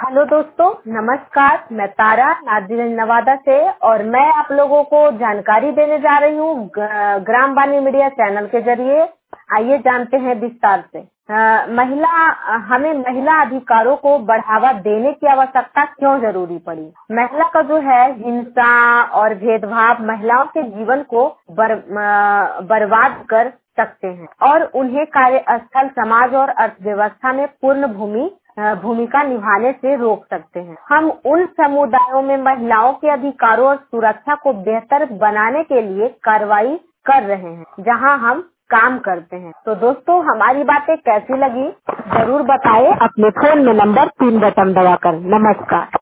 Hello दोस्तों, नमस्कार। मैं तारा नादिर नवादा से और मैं आप लोगों को जानकारी देने जा रही हूँ ग्राम वाणी मीडिया चैनल के जरिए। आइए जानते हैं विस्तार से। हमें महिला अधिकारों को बढ़ावा देने की आवश्यकता क्यों जरूरी पड़ी। महिला का जो है हिंसा और भेदभाव महिलाओं के जीवन को बर्बाद कर सकते हैं और उन्हें कार्यस्थल, समाज और अर्थव्यवस्था में पूर्ण भूमिका निभाने से रोक सकते हैं। हम उन समुदायों में महिलाओं के अधिकारों और सुरक्षा को बेहतर बनाने के लिए कार्रवाई कर रहे हैं जहां हम काम करते हैं। तो दोस्तों, हमारी बातें कैसी लगी जरूर बताएं अपने फोन में नंबर 3 बटन दबाकर। नमस्कार।